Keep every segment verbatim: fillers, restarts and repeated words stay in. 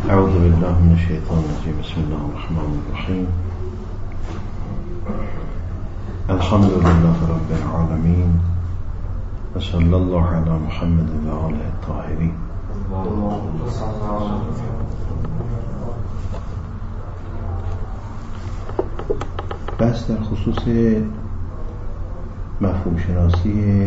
اعوذ بالله من الشیطان الرجیم. بسم الله الرحمن الرحیم. الحمد لله رب العالمین و صلی الله علی محمد و آله الطاهرین. بس در خصوص مفهوم شناسی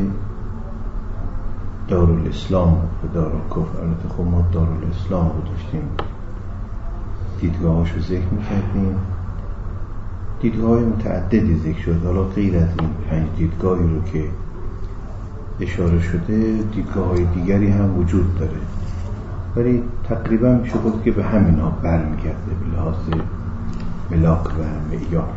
دارالاسلام و دارالکفر، البته خب ما دارالاسلام رو داشتیم دیدگاهاش رو ذکر می‌کردیم. دیدگاه متعددی ذکر شد. حالا غیر از این پنج دیدگاهی رو که اشاره شده، دیدگاه‌های دیگری هم وجود داره، ولی تقریبا میشه گفت که به همینا برمیگرده به لحاظ ملاک و معیار.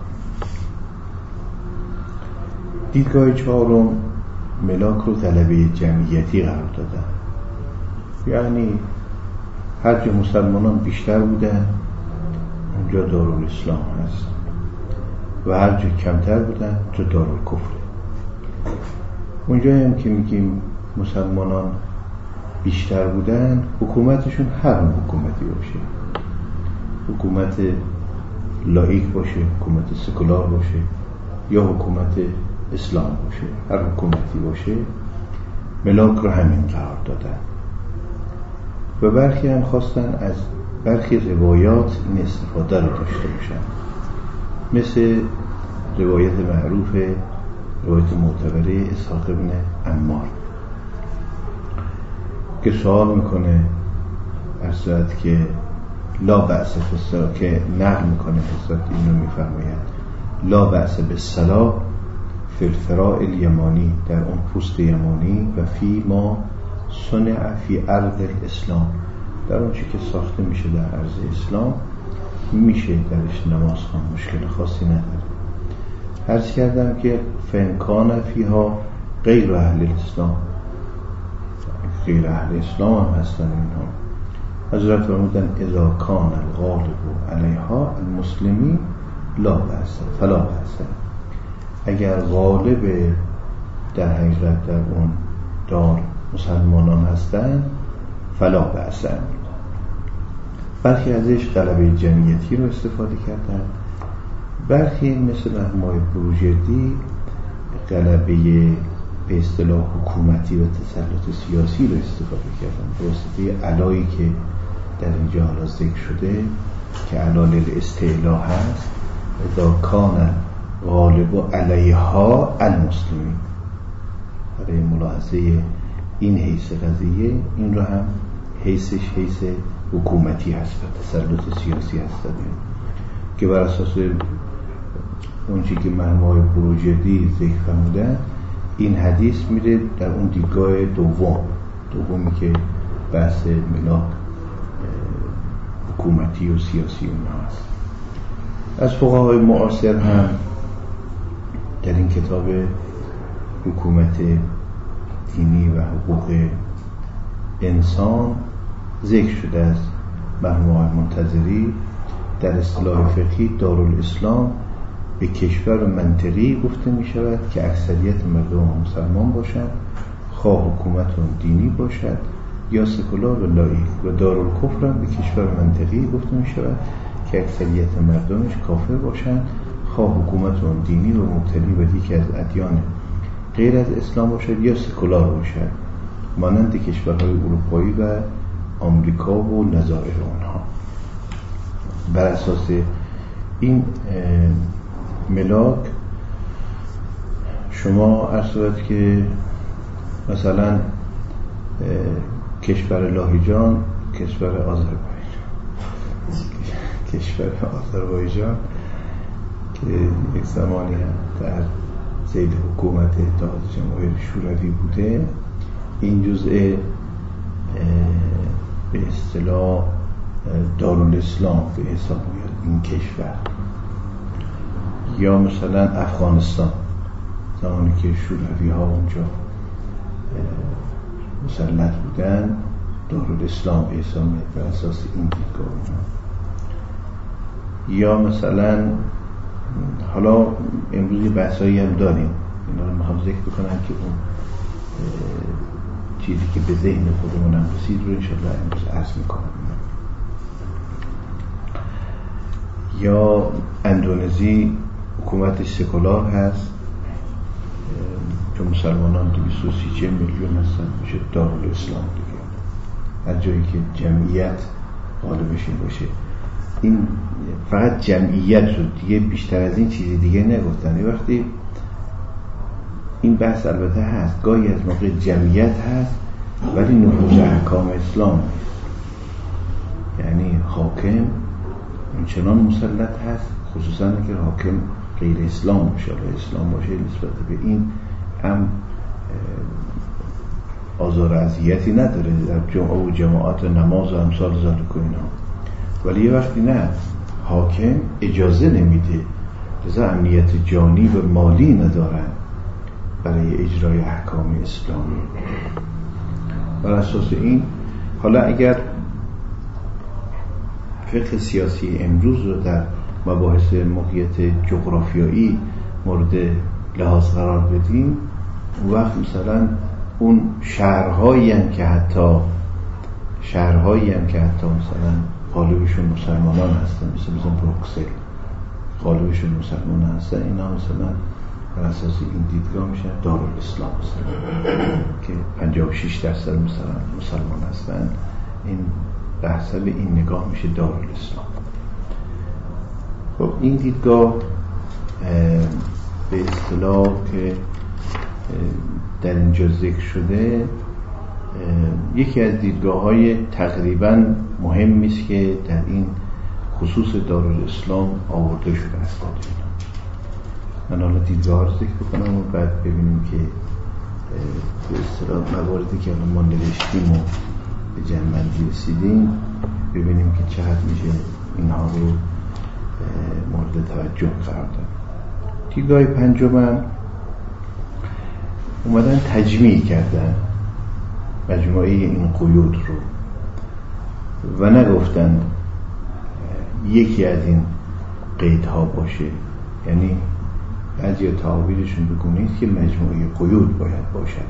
دیدگاه چهارم ملاک رو طلبه جمعیتی قرار دادن، یعنی هر جا مسلمانان بیشتر بودن اونجا دارالاسلام هست و هر جا کمتر بودن اونجا دارالکفر. اونجا هم که میگیم مسلمانان بیشتر بودن، حکومتشون هر حکومتی باشه، حکومت لایک باشه، حکومت سکولار باشه یا حکومت اسلام باشه، هر حکومتی باشه، ملاک رو همین قرار دادن. و برخی هم خواستن از برخی روایات این استفاده رو داشته باشن، مثل روایت معروف، روایت معتبره اسحاق بن عمار که سوال میکنه حضرت که لا بأس بالصلاة، که نقل میکنه حضرت اینو میفرماید لا بأس بالصلاة فی الفراء الیمانی، در اون پوست یمانی، و فی ما صنع فی ارض الاسلام، در اون چی که ساخته میشه در ارض اسلام میشه درش نماز خوان، مشکل خاصی نداره. عرض کردم که فإن کان فیها غیر اهل الاسلام، غیر اهل اسلام هم هستن اینها. حضرت فرمودن اذا کان الغالب علیها المسلمین لا بأس فلا بأس، اگر غالب در حقیقت در اون دار مسلمانان هستند فلا بأس. برخی ازش غلبه جمعیتی رو استفاده کردن، برخی مثل مرحوم بروجردی غلبه به اصطلاح حکومتی و تسلط سیاسی رو استفاده کردن به واسطه علایی که در اینجا حالا ذکر شده که علال الاستعلاء هست. اذا کان غالب علیها المسلمین، برای ملاحظه این حیث قضیه، این رو هم حیثش حیث حکومتی هست و تسلط سیاسی هست که بر اساس اونچه که مرحوم بروجردی ذکر فرمودن، این حدیث میره در اون دیدگاه دوم دومی که بحث ملاک حکومتی و سیاسی اونها هست. از فقهای معاصر هم در این کتاب حکومت دینی و حقوق انسان ذکر شده است. مرحوم منتظری در اصطلاح فقهی دارالاسلام به کشور منطقی گفته می شود که اکثریت مردم مسلمان باشند، خواه حکومت دینی باشد یا سکولار و لایک، و دارالکفر هم به کشور منطقی گفته می شود که اکثریت مردمش کافر باشند، خواه حکومت دینی و مبتنی بر یکی از ادیان غیر از اسلام باشد یا سکولار باشد، مانند کشورهای اروپایی و آمریکا و نظایر اونها. بر اساس این ملاک شما ارسوید که مثلا کشور لاهیجان، کشور آذربایجان کشور آذربایجان که یک زمانی هم در زید حکومت اتحاد جماهیر شوروی بوده، این جزء به اصطلاح دارالاسلام به حساب میاد این کشور. یا مثلا افغانستان، زمانی که شوروی ها اونجا مسلط بودن، دارالاسلام به حساب میاد بر اساس این دیدگاه. یا مثلا حالا امروز بحثایی هم داریم، اینا رو میخوام ذکر بکنم که اون چیزی که به ذهن خودمونم رسید رو انشاءالله امروز عرض میکنم. یا اندونزی حکومتش سکولار هست که مسلمانان دویست و سی میلیون هستن، میشه دارالاسلام دیگه، هر جایی که جمعیت غالبش این باشه. این فقط جمعیت شد دیگه، بیشتر از این چیزی دیگه نگفتن. یه وقتی این بحث البته هست، گاهی از موقع جمعیت هست ولی نفوذ احکام اسلام نیست، یعنی حاکم اونچنان مسلط هست، خصوصا که حاکم غیر اسلام باشه، اسلام باشه، نسبت به این هم آزار اذیتی نداره در جمعه و جماعات نماز و امثال ذالک و اینا، ولی یه وقتی نه، حاکم اجازه نمیده، لذا امنیت جانی و مالی ندارن برای اجرای احکام اسلامی. بر اساس این حالا اگر فقه سیاسی امروز رو در مباحث محیط جغرافیایی مورد لحاظ قرار بدیم، اون وقت مثلا اون شهرهایی هم که حتی شهرهایی هم که حتی مثلا غالبشون مسلمانان هستن، مثل مثلا بروکسل غالبشون مسلمان هستن، اینا مثلا بر اساس این دیدگاه میشن دارالاسلام مثلا که پنجاه و شش درصد مثلا مسلمان هستن، این بحث به این نگاه میشه دارالاسلام. خب این دیدگاه به اصطلاح که در اینجا ذکر شده یکی از دیدگاه‌های تقریباً مهمی است که در این خصوص دارالاسلام آورده شده است. من حالا دیدگاه رو ذکر بکنم و بعد ببینیم که به اصطلاح مواردی که ما نوشتیم و به جمع‌بندی رسیدیم ببینیم که چقدر میشه اینها رو مورد توجه قرار داد. دیدگاه پنجم اومدن تجمیع کردن مجموعه این قیود رو و نگفتن یکی از این قیدها باشه، یعنی بعضی تعابیرشون بگونید که مجموعه قیود باید باشد.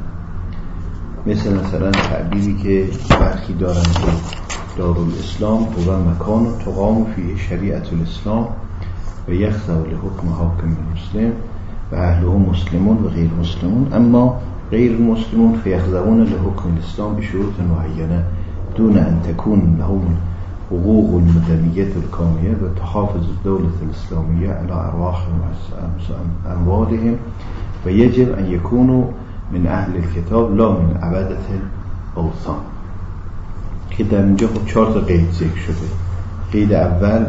مثل مثلا تعبیری که برخی دارن که دارالاسلام هو مکان و تقام فیه شریعت الاسلام و یخضع لحکم حاکم مسلم و اهله مسلمون و غیر مسلمون، اما غیر مسلمون فیخضعون لحکم الاسلام بشروط معینه دون ان تكون لهم حقوق المدنیت الکامله و تحافظ الدولة الاسلامیه على ارواحهم و اموالهم و یجب ان یکونوا من اهل الكتاب لا من عبادة الاوثان. که در اینجا خب چهار تا قید ذکر شده. قید اول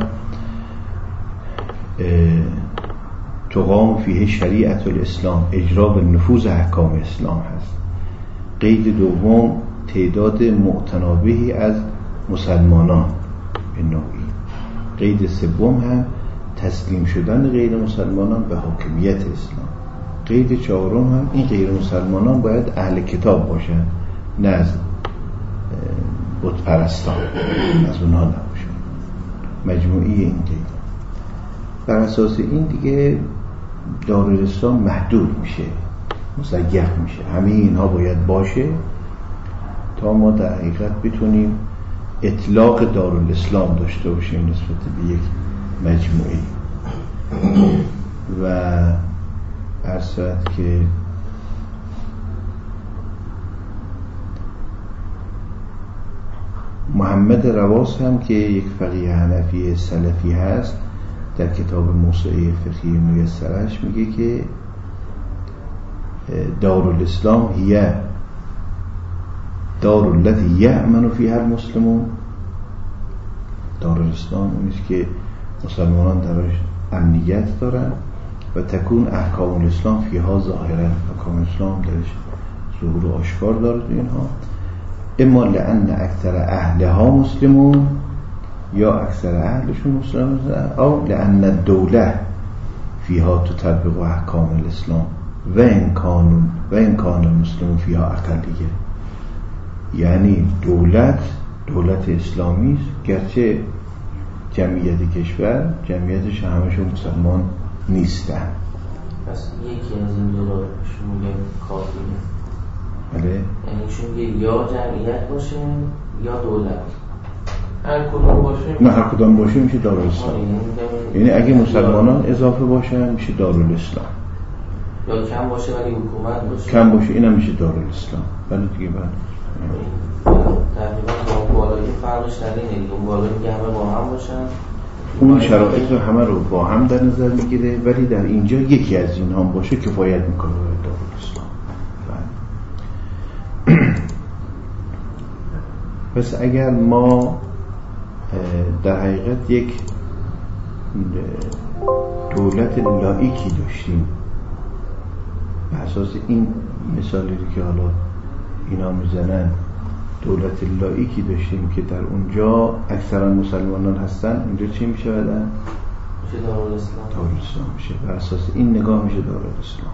تقام فیه شریعت الاسلام، اجرا و نفوذ احکام اسلام هست. قید دوم تعداد معتنابهی از مسلمانان به نوعی. قید سوم هم تسلیم شدن غیر مسلمانان به حاکمیت اسلام. قید چهارم هم این غیر مسلمانان باید اهل کتاب باشن، نه از بت پرستان، از اونها نباشن. مجموعی این قید بر اساس این دیگه دارالاسلام محدود میشه، مضیق میشه. همه اینها باید باشه تا ما در حقیقت بتونیم اطلاق دارالاسلام داشته باشیم نسبت به یک مجموعه. و عرضت که محمد رواس هم که یک فقیه حنفی سلفی هست در کتاب موسوعه فقهی میسرش میگه که دارالاسلام هیه دار الذی یأمن فیها المسلمون. دارالاسلام اونیست که مسلمانان درش امنیت دارن و تکون احکام الاسلام فیها ظاهرا، احکام اسلام درش ظهور و آشکار داره اینها. اما لأن اکثر اهلها مسلمون، یا اکثر اهلشون مسلمون، او لأن الدوله فیها تطبق احکام الاسلام و این کانون و این کان المسلمون فیها اقلیه. یعنی دولت دولت اسلامی است، گرچه جمعیت کشور جمعیتش همشون مسلمان نیستن. پس یکی از این دو را شما میگه کافیه. بله. یعنی شما میگه یا جمعیت باشه یا دولت. هر کدوم باشه نه هر کدوم باشه میشه دارالاسلام. یعنی اگه مسلمانان اضافه باشن میشه دارالاسلام، یا کم باشه ولی حکومت باشه کم باشه اینم میشه دارالاسلام. ولی دیگه بعد تقریبا با بالایی فرقش در اینه دیگه، اون بالایی که همه با هم باشن اون شرایط رو همه رو با هم در نظر میگیره، ولی در اینجا یکی از این هم باشه کفایت میکنه برای دارالاسلام. پس اگر ما در حقیقت یک دولت لاییکی داشتیم به اساس این مثالی که حالا اینا میزنن، دولت لاییکی داشتیم که در اونجا اکثرا مسلمانان هستن، اونجا چی میشه بعدن؟ میشه دارالاسلام. دارالاسلام میشه. بر اساس این نگاه میشه دارالاسلام.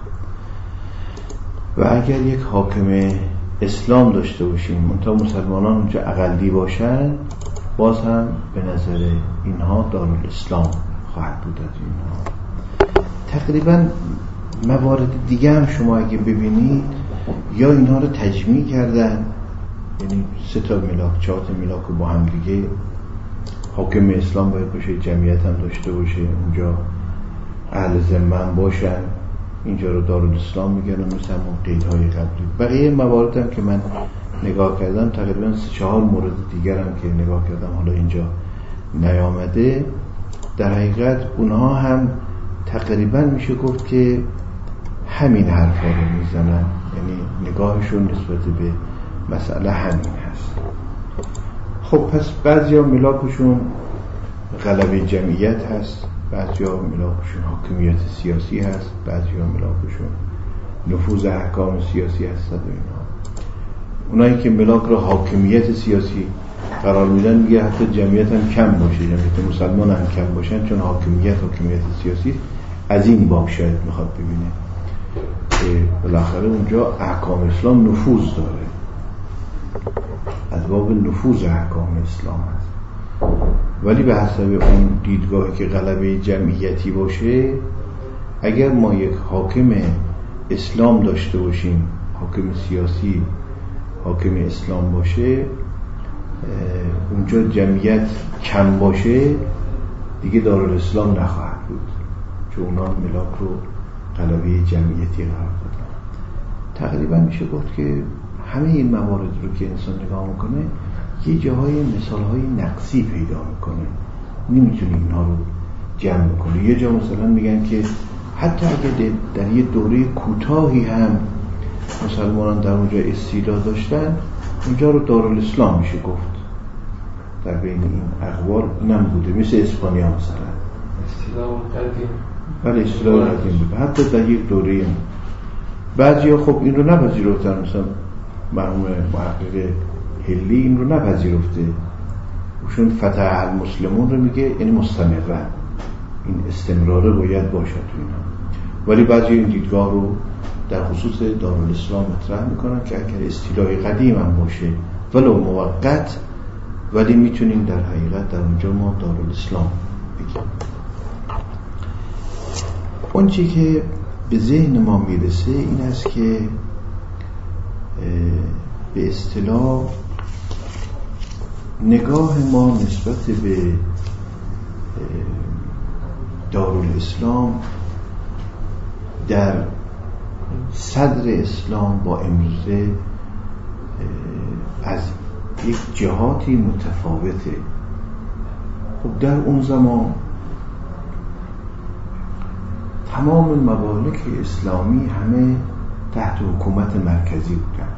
و اگر یک حاکم اسلام داشته باشیم منتها مسلمانان اونجا اقلی باشن، باز هم به نظر اینها دارالاسلام خواهد بود از اینها. تقریبا موارد دیگه هم شما اگه ببینید یا اینها رو تجمیع کردن، یعنی سه تا ملاک چهار تا ملاک رو با هم دیگه، حاکم اسلام باید باشه، جمعیت هم داشته باشه، اونجا اهل ذمه هم باشن، اینجا رو دارالاسلام میگن، مثل همون قیدهای قبلی. بقیه موارد هم که من نگاه کردم تقریبا سه چهار مورد دیگر هم که نگاه کردم حالا اینجا نیامده، در حقیقت اونها هم تقریبا میشه گفت که همین حرفا رو میزنن، یعنی نگاهشون نسبت به مسئله همین هست. خب پس بعضی ها ملاکشون غلبه جمعیت هست، بعضی ها ملاکشون حاکمیت سیاسی هست، بعضی ها ملاکشون نفوذ احکام سیاسی هست. و اینا اونایی که ملاک رو حاکمیت سیاسی قرار میدن میگه حتی جمعیت هم کم باشه، جمعیت مسلمان هم کم باشن، چون حاکمیت حاکمیت سیاسی از این باب شاید میخواد ببینه که بالاخره اونجا احکام اسلام نفوذ داره، از باب نفوذ احکام اسلام هست. ولی به حسب اون دیدگاهی که غلبه جمعیتی باشه، اگر ما یک حاکم اسلام داشته باشیم، حاکم سیاسی حاکم اسلام باشه، اونجا جمعیت کم باشه، دیگه دارالاسلام نخواهد بود، چون اونا ملاک رو غلبه جمعیتی قرار دادن. تقریبا میشه گفت که همه این موارد رو که انسان نگاه میکنه یه جاهای مثالهای نقصی پیدا میکنه، نمیتونه اینها رو جمع کنه. یه جا مثلا میگن که حتی اگه در یه دوره کوتاهی هم مسلمانان در اونجا استیلا داشتن، اونجا رو دارالاسلام میشه گفت. در بین این اقوال اینم بوده، مثل اسپانیا مثلا استیلا قدیم. بله استیلا قدیم بوده، حتی در یک دوره هم. بعضی ها خب این رو نپذیرفتن، مثلا مرحوم محقق هلی این رو نپذیرفته، چون فتح المسلمون رو میگه یعنی مستمره، این استمراره باید باشد تو اینا. ولی بعضی این دیدگاه رو در خصوص دارالاسلام مطرح میکنن که اگر استیلای قدیم هم باشه ولو موقت، ولی میتونیم در حقیقت در اونجا ما دارالاسلام بگیم. اون چی که به ذهن ما میرسه این است که به اصطلاح نگاه ما نسبت به دارالاسلام در صدر اسلام با امروزه از یک جهاتی متفاوته. خب در اون زمان تمام ممالک اسلامی همه تحت حکومت مرکزی بودن،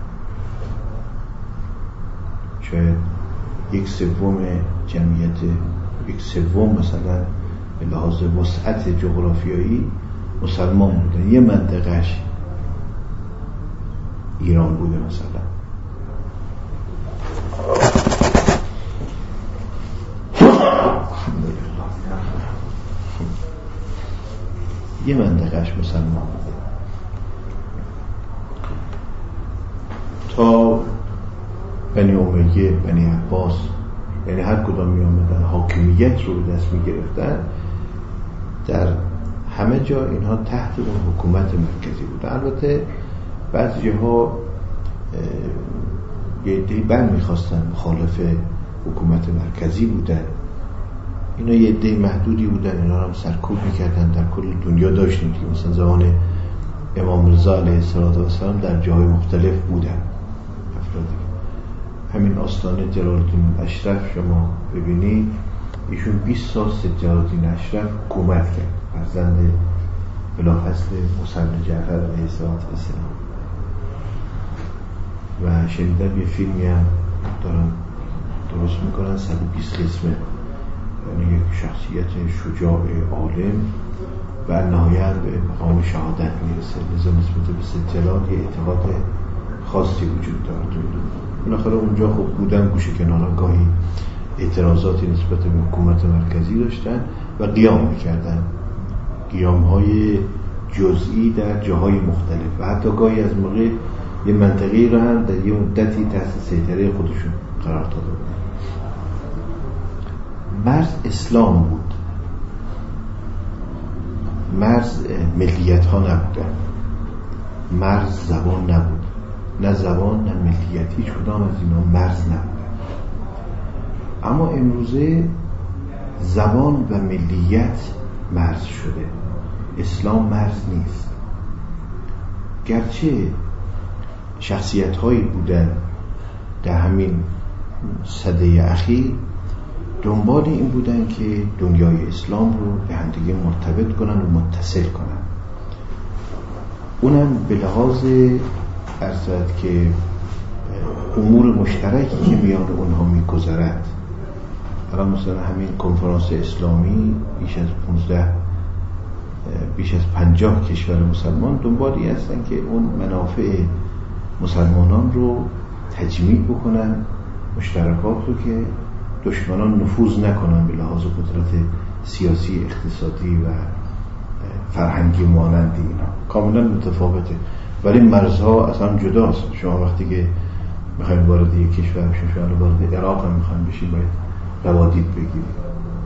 شاید یک سوم جمعیت، یک سوم مثلا به لحاظ وسعت جغرافیایی مسلمان بودن، یه منطقهش ایران بوده مثلا. یه منطقهش مسلمان بوده تا بنی امیه، بنی عباس، یعنی هر کدام می آمدن حاکمیت رو به دست می گرفتن، در همه جا اینها تحت اون حکومت مرکزی بودن. البته بعضی ها یه عده‌ای بند می‌خواستن مخالف حکومت مرکزی بودن. اینا یه عده محدودی بودن، اینا هم سرکوب میکردن. در کل دنیا داشتیم که مثلا زمان امام رضا علیه السلام در جاهای مختلف بودن افرادی. همین آستانه جلال‌الدین اشرف شما ببینید، ایشون بیست سال سید جلال‌الدین اشرف حکومت کرد، فرزند بلافاصله موسی جعفر علیه السلام. و شنیدم یه فیلمی هم دارن درست میکنن صد و بیست قسمه، یعنی یک شخصیت شجاع عالم و نهایت به مقام شهادت میرسه. لذا نسبت به سید جلال یه اعتقاد خاصی وجود داره. بالاخره اونجا خب بودن گوشه کنارا گاهی اعتراضاتی نسبت به حکومت مرکزی داشتن و قیام میکردن، قیام‌های جزئی در جاهای مختلف و حتی گاهی از موقع یه منطقه‌ای رو هم در یه مدتی تحت سیطره خودشون قرار داده بودن. مرز اسلام بود، مرز ملیت ها نبودن، مرز زبان نبود، نه زبان نه ملیت، هیچ کدام از اینا مرز نبود. اما امروزه زبان و ملیت مرز شده، اسلام مرز نیست. گرچه شخصیت هایی بودن در همین سده اخیر دنبال این بودن که دنیای اسلام رو به همدیگه مرتبط کنن و متصل کنن، اونم به لحاظ ارزد که امور مشترکی که میان اونها میگذرد. الان مثلا همین کنفرانس اسلامی بیش از پانزده بیش از پنجاه کشور مسلمان دنبالی هستن که اون منافع مسلمانان رو تجمیع بکنن، مشترکات رو که دشمنان نفوذ نکنن به لحاظ قدرت سیاسی، اقتصادی و فرهنگی مانند اینا. کاملا متفاوته، ولی مرزها اصلا جداست. شما وقتی که میخواین وارد یک کشور بشین، شما وارد عراق هم میخواین بشین، باید روادید بگیرید.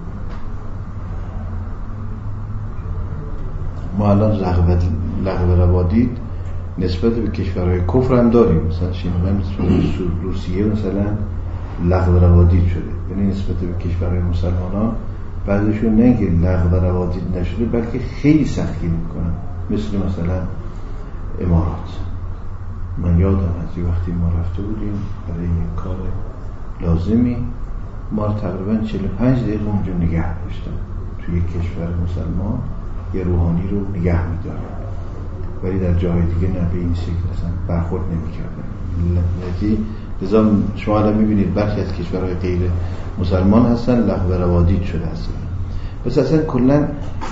ما الان لغو روادید نسبت به کشورهای کفر هم داریم. مثلا شنیدم روسیه مثلا لغو روادید شده، یعنی نسبت به کشورهای مسلمانان بعضیشون نه اینکه لغو روادید نشده بلکه خیلی سختی میکنن، مثل مثلا امارات. من یادم از یه وقتی ما رفته بودیم برای یک کار لازمی، ما تقریبا چهل و پنج دقیقه اونجا نگه داشتن. توی یک کشور مسلمان یه روحانی رو نگه میدارن، ولی در جای دیگه نه به این شکل اصلا برخورد نمی‌کردن. لذا شما الان می‌بینید برخی از کشورهای غیر مسلمان هستن لغو روادید شده هستن. پس اصلا کلاً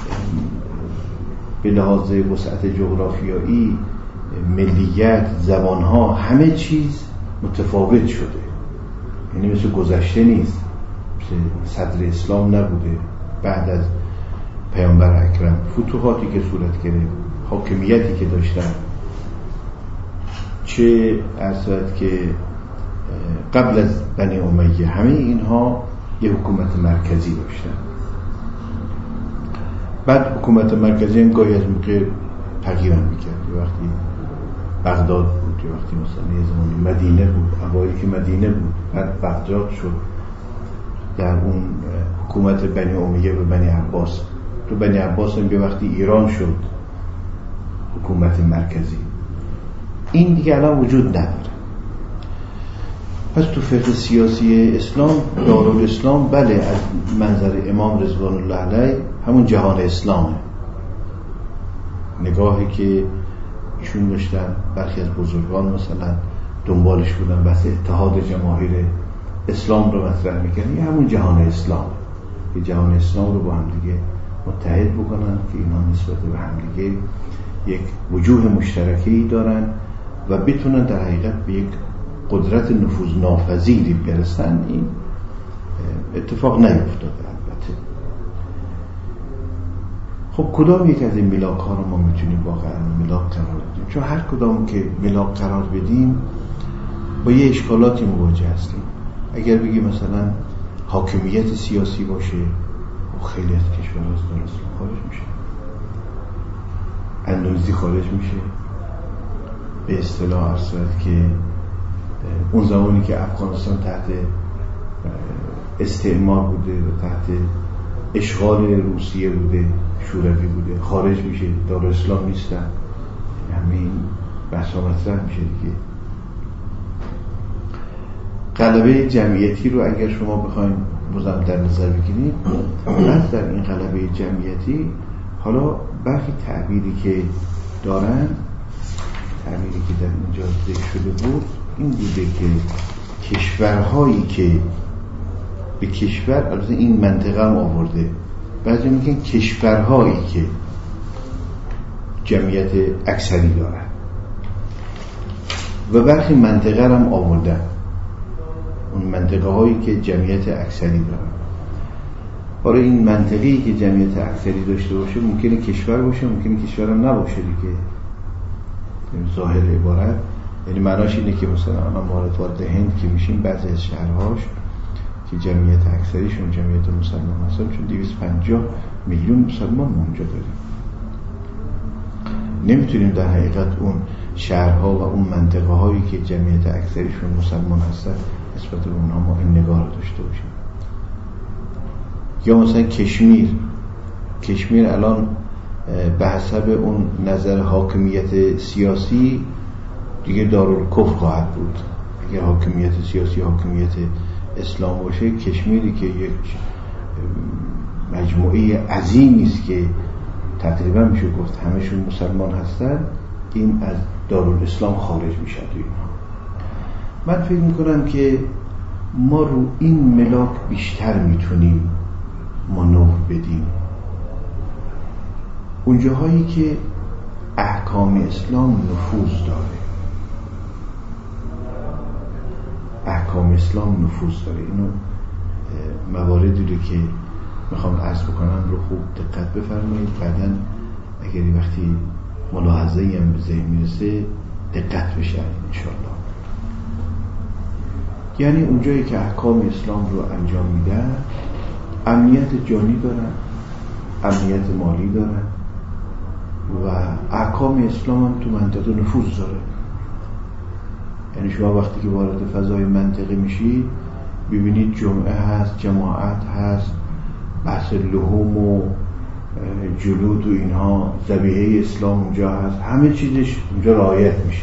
به لحاظ وسعت جغرافیایی، ملیت، زبان‌ها، همه چیز متفاوت شده. یعنی مثل گذشته نیست، مثل صدر اسلام نبوده. بعد از پیامبر اکرم فتوحاتی که صورت گرفت، حاکمیتی که داشتن، چه ارزد که قبل از بنی امیه، همه اینها یه حکومت مرکزی داشتن. بعد حکومت مرکزی هم گاهی از موقع تغییر هم میکرد. وقتی بغداد بود، یا وقتی مثلا یه زمانی مدینه بود، اوایل که مدینه بود بعد بغداد شد، در اون حکومت بنی امیه و بنی عباس. تو بنی عباس هم یه وقتی ایران شد حکومت مرکزی. این دیگه الان وجود نداره. پس تو فقه سیاسی اسلام، دارالاسلام بله از منظر امام رضوان الله علیه همون جهان اسلامه. نگاهی که ایشون داشتن، برخی از بزرگان مثلا دنبالش بودن، بحث اتحاد جماهیر اسلام رو مطرح میکنن، یه همون جهان اسلام، که جهان اسلام رو با هم دیگه متحد بکنن که اینا نسبت به هم دیگه یک وجوه مشترکی دارن و بتونن در حقیقت به یک قدرت نفوذ ناپذیری برسن. این اتفاق نیفتاده البته. خب کدام یک از این ملاک ها رو ما میتونیم واقعا ملاک قرار بدیم؟ چون هر کدام که ملاک قرار بدیم با یه اشکالاتی مواجه هستیم. اگر بگیم مثلا حاکمیت سیاسی باشه، خیلی از کشورها از دارالاسلام خارج میشه، اندونزی خارج میشه. به اصطلاح ارسد که اون زمانی که افغانستان تحت استعمار بوده و تحت اشغال روسیه بوده، شوروی بوده، خارج میشه، دارالاسلام نیستن، همین بحثا مطرح میشه دیگه. غلبه جمعیتی رو اگر شما بخواید بازم در نظر بگیرید، پس در این غلبه جمعیتی حالا برخی تعبیری که دارن، تعبیری که در اینجا ذکر شده بود این بوده که کشورهایی که به کشور، البته این منطقه هم آورده، بعضی میگن کشورهایی که جمعیت اکثری دارن و برخی منطقه هم آوردن، اون منطقه هایی که جمعیت اکثری دارن. برای این منطقه‌ای که جمعیت اکثری داشته باشه ممکنه کشور باشه، ممکنه کشور هم نباشه دیگه. ظاهر عبارت یعنی معناش اینه که مثلا ما وارد وارد هند که میشیم، بعضی از شهرهاش که جمعیت اکثریشون جمعیت مسلمان هستن، چون دویست و پنجاه میلیون مسلمان اونجا داریم، نمیتونیم در حقیقت اون شهرها و اون منطقه هایی که جمعیت اکثریشون مسلمان هستن نسبت به اونها ما این نگاه رو داشته باشیم. یا مثلا کشمیر کشمیر الان به حسب اون نظر حاکمیت سیاسی دیگه دارالکفر خواهد بود. اگه حاکمیت سیاسی حاکمیت اسلام باشه، کشمیری که یک مجموعه عظیمی است که تقریبا میشه گفت همشون مسلمان هستن، این از دارالاسلام خارج میشه. من فکر میکنم که ما رو این ملاک بیشتر میتونیم مانور بدیم. اونجاهایی که احکام اسلام نفوذ داره، احکام اسلام نفوذ داره، اینو مواردی رو که میخوام عرض بکنم رو خوب دقت بفرمایید، بعداً اگر وقتی ملاحظه‌ای هم به ذهن میرسه دقت بشه انشاءالله. یعنی اونجایی که احکام اسلام رو انجام میدن، امنیت جانی دارن، امنیت مالی دارن و احکام اسلام هم تو منطقه نفوذ داره. یعنی شما وقتی که وارد فضای منطقه میشید ببینید جمعه هست، جماعت هست، بحث لحوم و جلود و اینها، ذبیحه اسلام اونجا هست، همه چیزش اونجا رعایت میشه.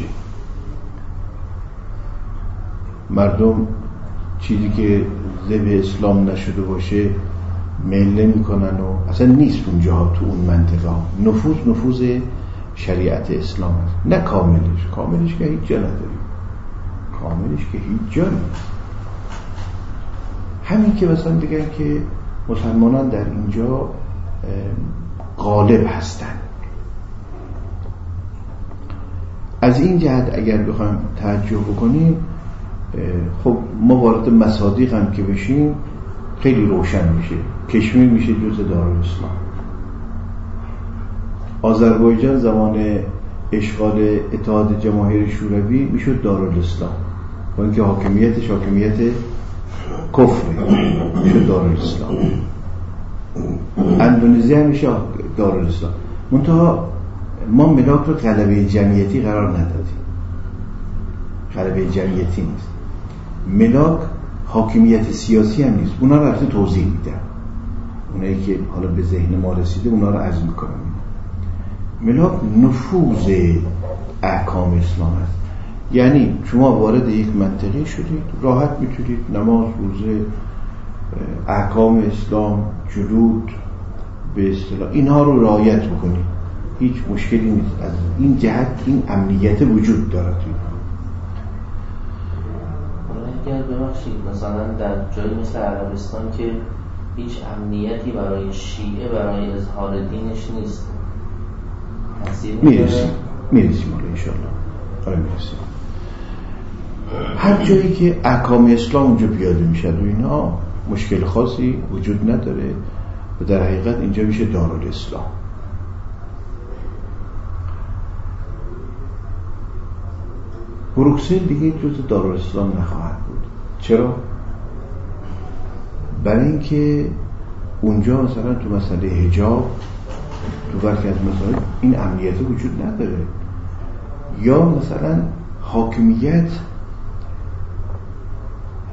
مردم چیزی که ذبح اسلام نشده باشه میل نمی‌کنن و اصلا نیست اونجا، تو اون منطقه ها نفوذ نفوذ شریعت اسلام هست. نه کاملش، کاملش که هیچ جا نداریم، کاملش که هیچ جا نیست. همین که مثلا بگن که مسلمانان در اینجا غالب هستن، از این جهت اگر بخوایم توجه بکنیم، خب ما وارد مصادیق هم که بشیم خیلی روشن میشه. کشمیر میشه جزء دارالاسلام. آذربایجان زمان اشغال اتحاد جماهیر شوروی میشد دارالاسلام، با اینکه حاکمیتش حاکمیت کفره، میشد دارالاسلام. اندونزی هم میشه دارالاسلام. منتها ما ملاک رو غلبه جمعیتی قرار ندادیم، غلبه جمعیتی نیست. ملاک حاکمیت سیاسی هم نیست، اونا رو رفته توضیح میدم، اونایی که حالا به ذهن ما رسیده اونا رو عرض میکنم. ملاک نفوذ احکام اسلام هست. یعنی شما وارد یک منطقه شدید، راحت میتونید نماز، روزه، احکام اسلام، جلود به اصطلاح اینها رو رعایت بکنید، هیچ مشکلی نیست. از این جهت این امنیت وجود داره. توی اگر ببخشید مثلا در جایی مثل عربستان که هیچ امنیتی برای شیعه برای اظهار دینش نیست، میرسیم میرسیم حالا انشاءالله حالا میرسیم. هر جایی که احکام اسلام اونجا پیاده میشه و اینا مشکل خاصی وجود نداره و در حقیقت اینجا میشه دارالاسلام. بروکسل دیگه جزء دارالاسلام نخواهد بود. چرا؟ برای اینکه اونجا مثلا تو مسئله حجاب، تو برخی از مسائل این امنیت وجود نداره، یا مثلا حاکمیت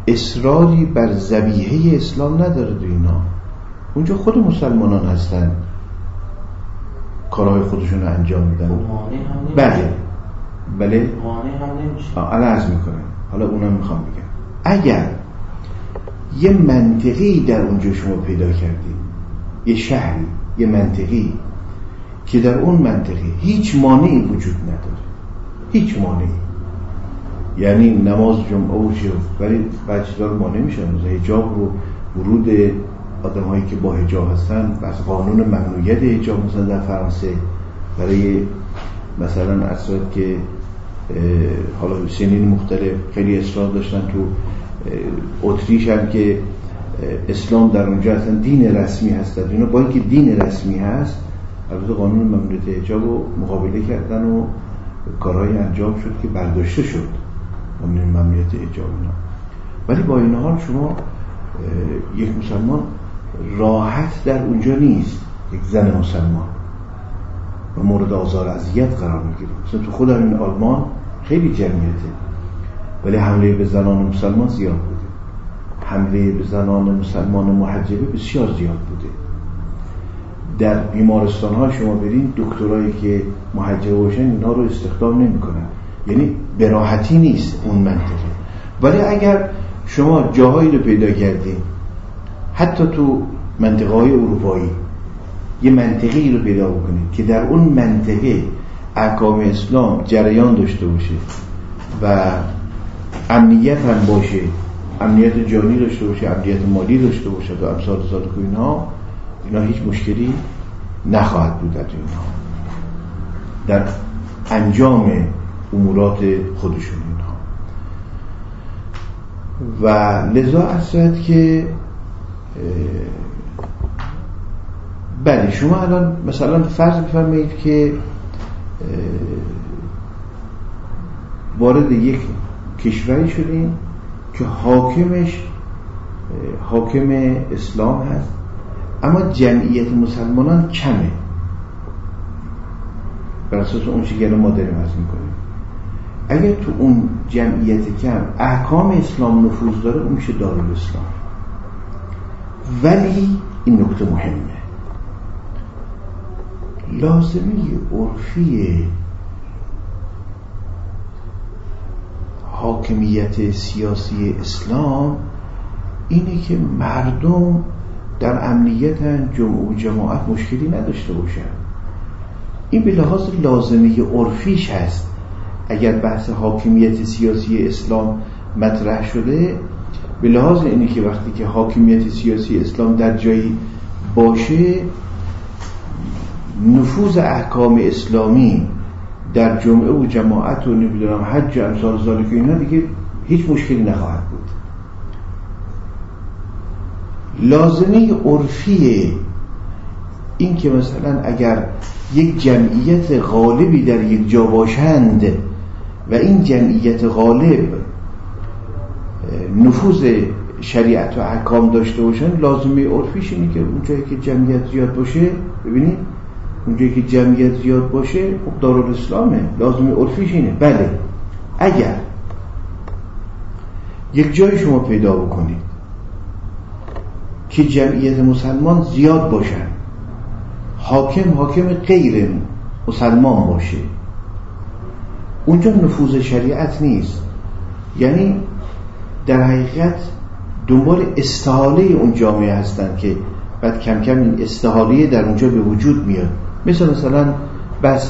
اصراری بر ذبیحه اسلام نداره دو اینا. اونجا خود مسلمانان هستن کارهای خودشون رو انجام میدن. بله بله مانع هم نمیشه. الان عرض میکنم، حالا اونم میخوام بگم. اگر یه منطقی در اونجا شما پیدا کردید، یه شهری، یه منطقی که در اون منطقه هیچ مانعی وجود نداره، هیچ مانعی، یعنی نماز جمعه و چه، ولی بعضی چیزا رو مانع میشن، مثلا حجاب رو، ورود آدم هایی که با حجاب هستن، از قانون ممنوعیت حجاب مثلا در فرانسه برای مثلا افراد که حالا سنین مختلف خیلی اصرار داشتن، تو اتریش هم که اسلام در اونجا اصلا دین رسمی هست، اینا با اینکه دین رسمی هست البته قانون ممنوعیت حجاب رو مقابله کردن و کارهای انجام شد که برداشته شد قانون ممنوعیت حجاب اینا. ولی با این حال شما یک مسلمان راحت در اونجا نیست، یک زن مسلمان و مورد آزار اذیت قرار میگیره. مثلا تو خود همین آلمان خیلی جمعیته، ولی حمله به زنان مسلمان زیاد بوده، حمله به زنان مسلمان محجبه بسیار زیاد بوده. در بیمارستان ها شما برین دکترایی که محجبه باشن اینا رو استخدام نمی کنن، یعنی به راحتی نیست اون منطقه. ولی اگر شما جاهایی رو پیدا کردین حتی تو منطقه های اروپایی یه منطقه‌ای رو پیدا بکنید که در اون منطقه احکام اسلام جریان داشته باشه و امنیت هم باشه، امنیت جانی داشته باشه، امنیت مالی داشته باشه و امثال ذالک اینها، اینا هیچ مشکلی نخواهد بود در اینها در انجام امورات خودشون اینها. و لذا اصلاحت که بله شما الان مثلا فرض بفرمایید که وارد یک کشوری شدیم که حاکمش حاکم اسلام هست اما جمعیت مسلمانان کمه، بر اساس اون چیزی که ما داریم عرض میکنیم. اگر تو اون جمعیت کم احکام اسلام نفوذ داره اون میشه دارالاسلام. ولی این نکته مهمه، لازمه عرفی حاکمیت سیاسی اسلام اینه که مردم در امنیت جمع و جماعت مشکلی نداشته باشن. این به لحاظ لازمه عرفیش هست. اگر بحث حاکمیت سیاسی اسلام مطرح شده به لحاظ اینه که وقتی که حاکمیت سیاسی اسلام در جایی باشه نفوذ احکام اسلامی در جمعه و جماعت و نمیدونم حج امثال ذالک اینا دیگه هیچ مشکلی نخواهد بود. لازمه عرفی این که مثلا اگر یک جمعیت غالبی در یک جا باشند و این جمعیت غالب نفوذ شریعت و احکام داشته باشن، لازمه عرفیش اینه که اونجایی که جمعیت زیاد باشه، ببینید اونجایی که جمعیت زیاد باشه خب دارالاسلامه، لازمه عرفیش اینه. بله اگر یک جای شما پیدا بکنید که جمعیت مسلمان زیاد باشن، حاکم حاکم غیر مسلمان باشه، اونجا نفوذ شریعت نیست، یعنی در حقیقت دنبال استحاله اون جامعه هستن که بعد کم کم این استحاله در اونجا به وجود میاد. مثل مثلا بحث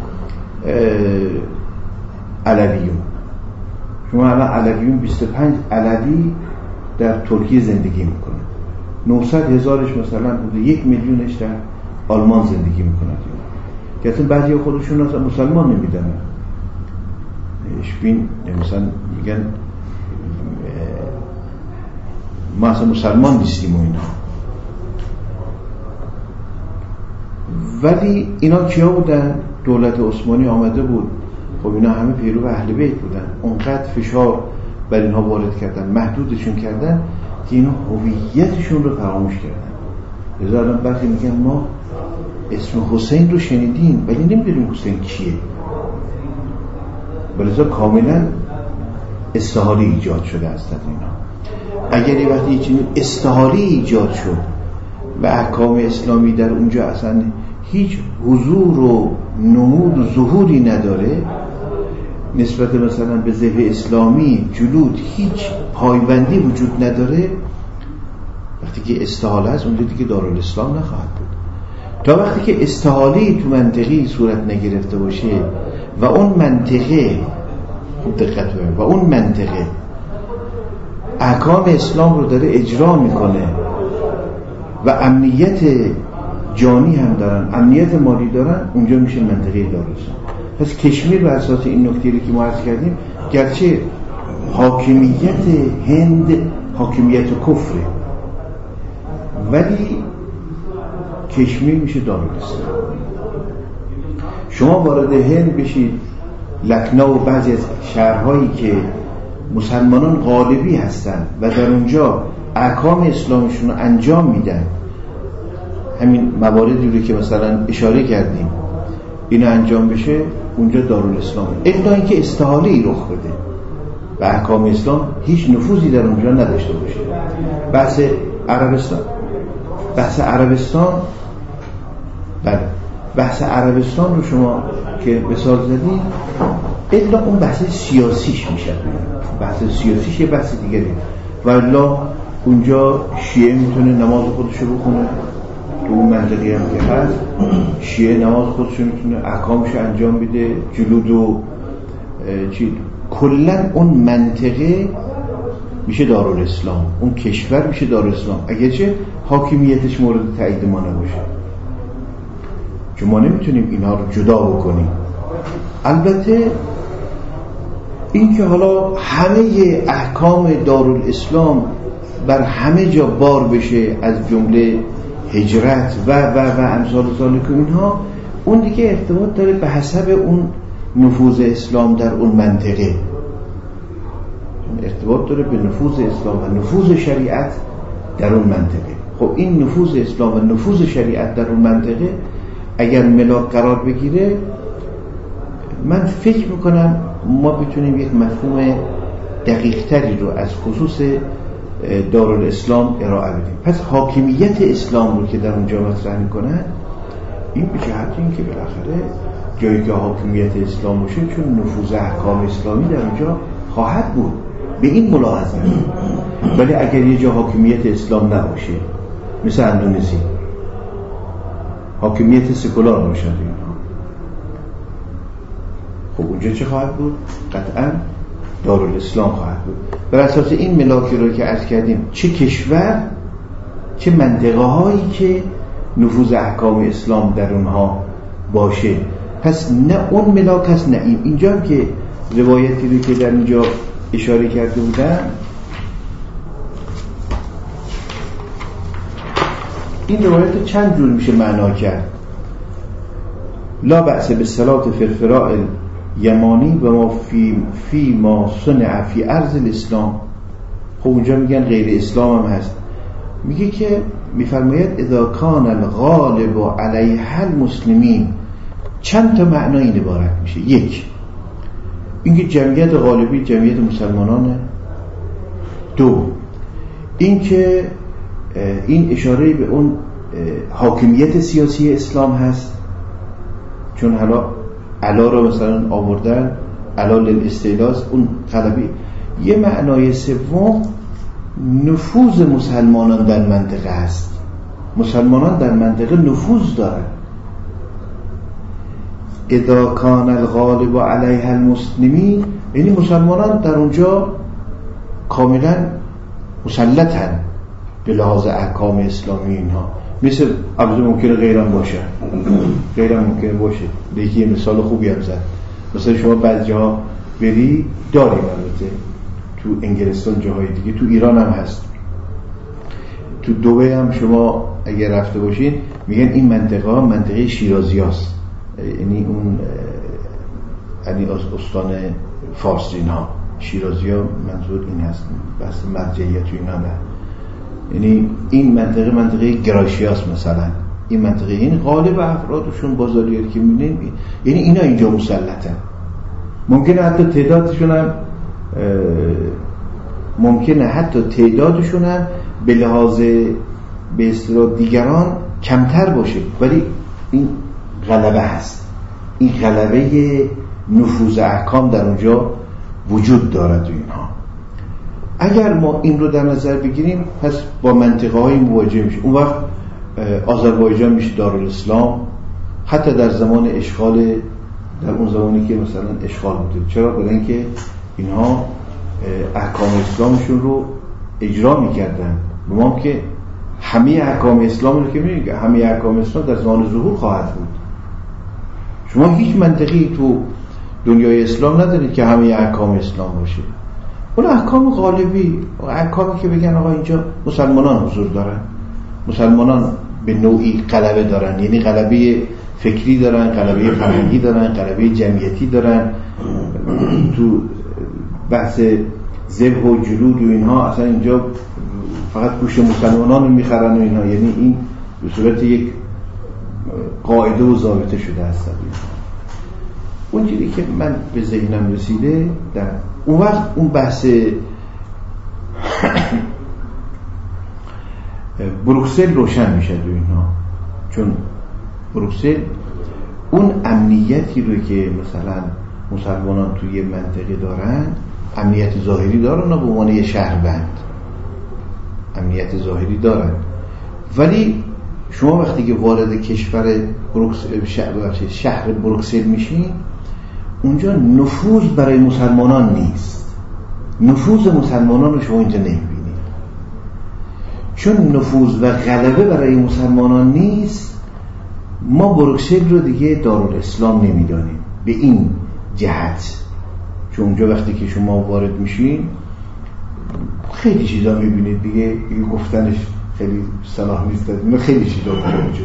علویون، شما الان علویون بیست و پنج علوی در ترکیه زندگی میکنه، نهصد هزارش مثلا بوده، یک میلیونش در آلمان زندگی میکنه که اصلا بعضی خودشون اصلا مسلمان نمیدونن. اشبین مثلا میگن ما اصلا مسلمان نیستیم و اینا. ولی اینا کیا بودن؟ دولت عثمانی آمده بود، خب اینا همه پیرو اهل بیت بودن، اونقدر فشار بر اینها وارد کردن، محدودشون کردن که اینا هویتشون رو فراموش کردن. لذا الان برخی میگن ما اسم حسین رو شنیدیم ولی نمیدونیم حسین کیه. ولذا کاملا استحاله ایجاد شده است اینا. اگر یه وقتی چنین استحاله ایجاد شد و احکام اسلامی در اونجا اصلا هیچ حضور و نمود و ظهوری نداره، نسبت مثلا به ذهن اسلامی جلود هیچ پایبندی وجود نداره، وقتی که استحاله است اونجا دیگه دارالاسلام نخواهد بود. تا وقتی که استحاله تو منطقی صورت نگرفته باشه و اون منطقه خوب دقت کنید و اون منطقه احکام اسلام رو داره اجرا میکنه و امنیت جانی هم دارن، امنیت مالی دارن، اونجا میشه منطقه دارالاسلام. پس کشمیر بر اساس این نکته‌ای که ما عرض کردیم، گرچه حاکمیت هند حاکمیت کفره، ولی کشمیر میشه دارالاسلام. شما وارد هند بشید، لکنو و بعضی از شهرهایی که مسلمانان غالبی هستن و در اونجا احکام اسلامشون رو انجام میدن، همین مواردی رو که مثلا اشاره کردیم اینو انجام بشه، اونجا دارالاسلامه. الا اینکه استحاله‌ای رخ بده و احکام اسلام هیچ نفوذی در اونجا نداشته باشه. بحث عربستان بحث عربستان بله بحث عربستان رو شما که مثال زدید، الا اون بحث سیاسیش میشه، بحث سیاسیش یه بحث دیگری، والا اونجا شیعه میتونه نماز خودش رو بخونه، تو اون منطقی هم که هست شیعه نماز خودش رو میتونه احکامش انجام بده، جلود و چی، کلن اون منطقه میشه دارالاسلام، اون کشور میشه دارالاسلام، اگرچه حاکمیتش مورد تایید ما نباشه، چون ما نمیتونیم اینها رو جدا بکنیم. البته این که حالا همه احکام دارالاسلام بر همه جا بار بشه، از جمله هجرت و و و امثال ذالک، اینها اون دیگه ارتباط داره به حسب اون نفوذ اسلام در اون منطقه، ارتباط داره به نفوذ اسلام و نفوذ شریعت در اون منطقه. خب این نفوذ اسلام و نفوذ شریعت در اون منطقه اگر ملاک قرار بگیره، من فکر میکنم ما بتونیم یک مفهوم دقیق تری رو از خصوص دارالاسلام ارائه بدیم. پس حاکمیت اسلام رو که در اونجا مطرح میکنن، این به جهت این که بالاخره جایی که حاکمیت اسلام باشه، چون نفوذ احکام اسلامی در اونجا خواهد بود، به این ملاحظه. ولی اگر یه جا حاکمیت اسلام نباشه، مثل اندونزی حاکمیت سکولار باشه، خب اونجا چه خواهد بود؟ قطعا دارالاسلام خواهد بود. بر اساس این ملاکی رو که عرض کردیم، چه کشور چه منطقه هایی که نفوذ احکام اسلام در اونها باشه، پس نه اون ملاک هست نه این. اینجا هم که روایتی رو که در اینجا اشاره کرده بودم، این روایت چند جور میشه معنا کرد. لا بأس بالصلاة فی الفراء یمانی و ما فی, فی ما صنع فی ارض الاسلام. خب اونجا میگن غیر اسلام هم هست. میگه که میفرماید اذا کان الغالب علیها المسلمین، چند تا معنی این عبارت میشه. یک، اینکه جمعیت غالبی جمعیت مسلمانانه. دو، اینکه این اشاره به اون حاکمیت سیاسی اسلام هست، چون حالا علا رو مثلا آوردن، علا للاستعلاس، اون طلبی. یه معنای سوم نفوذ مسلمانان در منطقه هست، مسلمانان در منطقه نفوذ دارن. اذا کان الغالب علیها المسلمین، یعنی مسلمانان در اونجا کاملا مسلطن به لحاظ احکام اسلامی اینها. مثل البته ممکنه غیران باشه، غیران ممکنه باشه. دیگه مثال خوبی هم زد، مثلا شما بعضی جاها بری داریم، البته تو انگلستان، جاهای دیگه، تو ایران هم هست، تو دبی هم شما اگر رفته باشین میگن این منطقه ها منطقه شیرازی هست، یعنی اون یعنی استان فارس اینها، شیرازی ها منظور این هست، بحث مرجعیت و اینا نه، یعنی این منطقه منطقه گراشیاس مثلا، این منطقه این غالب افرادشون بازاریاری که میبینین، یعنی اینا اینجا مسلطن. ممکنه حتی تعدادشون هم ممکنه حتی تعدادشون هم به لحاظ به اصطلاح دیگران کمتر باشه، ولی این غلبه هست، این غلبه نفوذ احکام در اونجا وجود دارد. و اینها اگر ما این رو در نظر بگیریم پس با منطقه های مواجه میشه. اون وقت آذربایجان میشه دارالاسلام، حتی در زمان اشغال، در اون زمانی که مثلا اشغال بوده. چرا؟ برای اینکه اینها احکام اسلامشون رو اجرا میکردن. ما که همه احکام اسلام رو که میگه همه احکام اسلام در زمان ظهور خواهد بود. شما هیچ منطقی تو دنیای اسلام ندارید که همه احکام اسلام باشه. اون احکام غالبی، احکامی که بگن آقا اینجا مسلمانان حضور دارن، مسلمانان به نوعی غلبه دارن، یعنی غلبه فکری دارن، غلبه فرهنگی دارن، غلبه جمعیتی دارن. تو بحث ذبح و جلود و اینها اصلا اینجا فقط گوشت مسلمانان رو میخرن و اینها، یعنی این به صورت یک قاعده و ضابطه شده هست. اون چیزی که من به ذهنم رسیده در اون وقت اون بحث بروکسل روشن میشه دو اینها، چون بروکسل اون امنیتی رو که مثلا مسلمانان توی منطقه دارن، امنیت ظاهری دارن و به عنوان یه شهروند امنیت ظاهری دارن، ولی شما وقتی که وارد کشور بروکسل شهر, شهر بروکسل میشین، اونجا نفوذ برای مسلمانان نیست. نفوذ مسلمانان رو شما اینجا نمیبینید، چون نفوذ و غلبه برای مسلمانان نیست. ما بروکسل رو دیگه دارالاسلام نمیدانیم به این جهت، چون اونجا وقتی که شما وارد میشین خیلی چیزا میبینید دیگه، این گفتنش خیلی صلاح نیست، خیلی چیزا اونجا وجود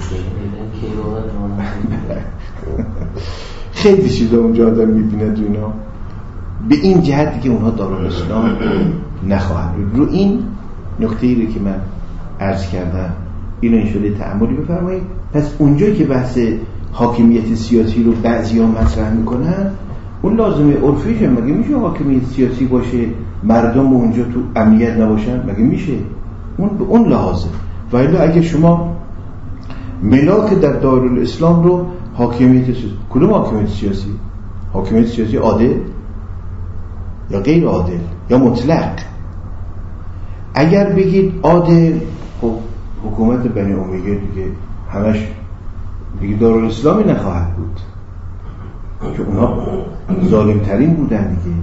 داره، خیلی چیزا اونجا آدم میبینه تو اینا. به این جهت که اونها دارالاسلام نخواهند. رو این نکته‌ای رو که من عرض کردم اینو انشاءالله تأملی بفرمایید. پس اونجا که بحث حاکمیت سیاسی رو بعضی‌ها مطرح میکنن، اون لازمه عرفیشه. مگه میشه حاکمیت سیاسی باشه مردم اونجا تو امنیت نباشن؟ مگه میشه؟ اون به اون لحاظه. و الا اگه شما ملاک در دارالاسلام رو حاکمیت سیاسی، کدوم حاکمیت سیاسی؟ حاکمیت سیاسی عادل یا غیر عادل یا مطلق؟ اگر بگید عادل، خب حکومت بنی امیه دیگه همش دیگه دارالاسلامی نخواهد بود، چون اونها ظالم ترین بودن دیگه.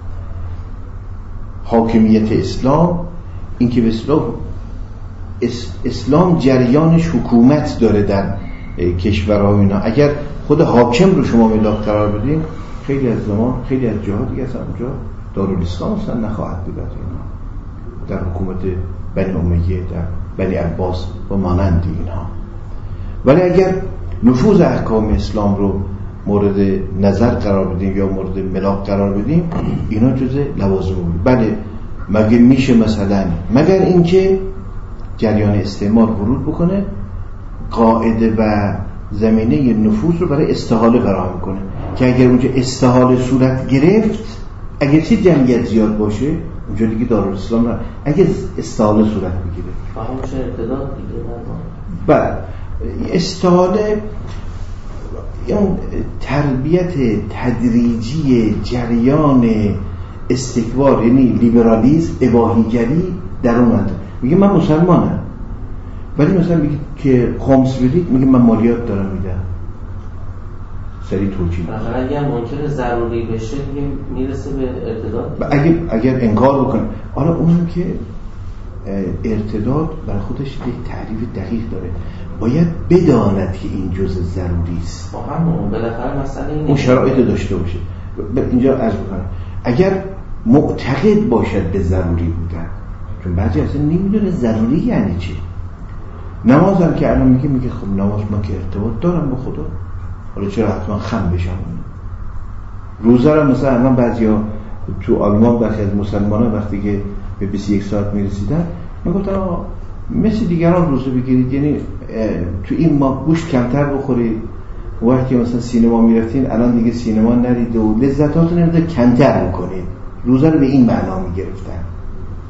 حاکمیت اسلام این که به اصطلاح اسلام جریانش حکومت داره در کشورها اینا. اگر خود حاکم رو شما ملاک قرار بدین، خیلی از زمان خیلی از جهات دیگه اصلا اونجا دارالاسلام اصلا نخواهد بود اینا. در حکومت بنی امیه، در بنی عباس و مانند اینها. ولی اگر نفوذ احکام اسلام رو مورد نظر قرار بدیم یا مورد ملاک قرار بدیم، اینا جزء لوازم بود. بله مگه میشه مثلا، مگر اینکه جریان استعمار ورود بکنه، قاعده و زمینه نفوذ رو برای استحاله قرار میکنه، که اگر اونجا استحاله صورت گرفت، اگر چه جمعیت زیاد باشه اونجا دیگه دارالاسلام نه، اگر استحاله صورت بگیره فهمش ارتداد دیگه. بله استحاله اون تربیت تدریجی جریان استکبار، یعنی لیبرالیسم، اباحیگری در اون منطقه. میگه من مسلمانم، ولی مثلا میگه که خمس بدید، میگه من مالیات دارم میدم، سری توجیه. اگر ممکنه ضروری بشه دیگه میرسه به ارتداد. اگر اگر انکار بکنه، حالا اونم که ارتداد برای خودش یک تعریف دقیق داره، باید بداند که این جزء ضروری است. با همون بالاخره مسئله اینه، اون شرایط داشته باشه. اینجا عرض بکنم اگر معتقد باشد به ضروری بودن، چون بعضی اصلا نمیدونه ضروری یعنی چی. نماز هم که الان میگه میگه خب نماز من که ارتباط دارم با خدا، حالا چرا حتما خم بشم؟ روزه رو مثلا الان بعضیا تو آلمان برخی از مسلمانان وقتی که به بیست و یک ساعت میرسیدن میگفتن آقا مثل دیگران روزه بگیرید، یعنی تو این ماه گوشت کمتر بخورید، وقتی مثلا سینما میرفتین الان دیگه سینما نرید و لذتاتون رو کمتر میکنید. روزه رو به این معنا میگرفتن.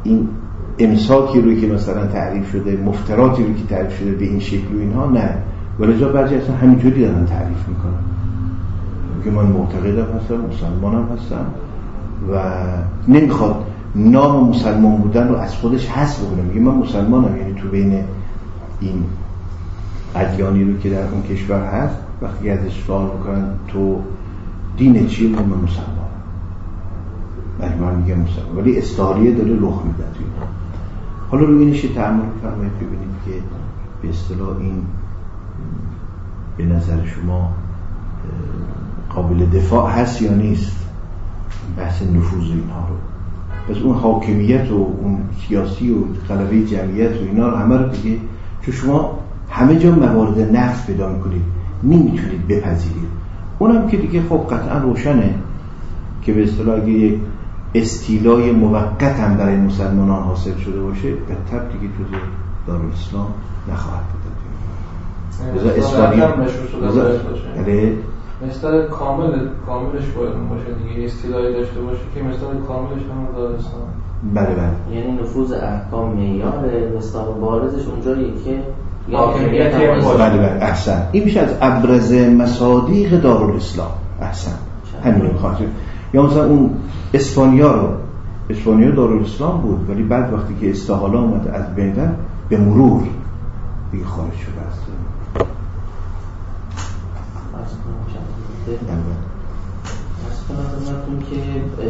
این امساکی رو که مثلا تعریف شده، مفتراتی رو که تعریف شده به این شکل و اینها نه، ولی جا بعضی اصلا همینجوری دارن تعریف میکنن که من معتقدم هستم، مسلمانم هستم و نمیخواد نام مسلمان بودن رو از خودش حذف بکنه، میگه من مسلمانم. یعنی تو بین این ادیانی رو که در اون کشور هست وقتی ازش سوال میکنن تو دین چیه، من مسلمانم، من میگم مسلمان، ولی استعاریه داره رخ میده. حالا روی اینش تأمل فرمایید ببینید که به اصطلاح این به نظر شما قابل دفاع هست یا نیست، بحث نفوذ اینها رو. پس اون حاکمیت و اون سیاسی و غلبه جمعیت و اینا رو همه رو دیگه، چون شما همه جا موارد نقص پیدا میکنید نمیتونید بپذیرید. اونم که دیگه خب قطعا روشنه که به اصطلاح اگه یک استیلای موقت هم برای مسلمانان حاصل شده باشه به طب دیگه تو دارالاسلام نخواهد بود. بذار اسلامی بذار مثال کامل کاملش باید باشه دیگه، استیلای داشته باشه که مثال کاملش هم دارالاسلام. بله بله. یعنی نفوذ احکام معیاره، مثال بارزش اونجاییه که حاکمیت بله بله احسن. این میشه از ابرز مصادیق دارالاسلام. احسن. همین خاطر یا مثلا اون اسپانیا رو اسپانیا دارالاسلام بود ولی بعد وقتی که استحاله اومد از بین رفت به مرور دیگه خارج شده است. از کنم که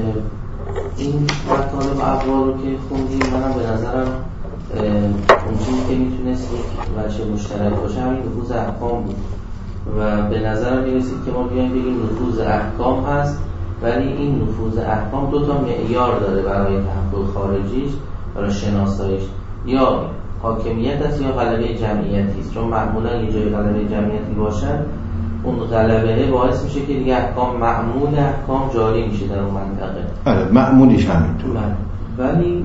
این مطالب اقوال رو که خوندیم منم به نظرم اون چیزی که میتونست یک وجه مشترک باشه همین نفوذ احکام بود و به نظرم میرسید که ما بیایم بگیم نفوذ احکام هست، ولی این نفوذ احکام دو تا معیار داره برای تحقق خارجیش، برای شناساییش، یا حاکمیت است یا غلبه جمعیتی است. چون معمولا یه جای غلبه جمعیتی باشن اون غلبه باعث میشه که دیگه احکام معمول احکام جاری میشه در اون منطقه. آره معمولیش همینطور. ولی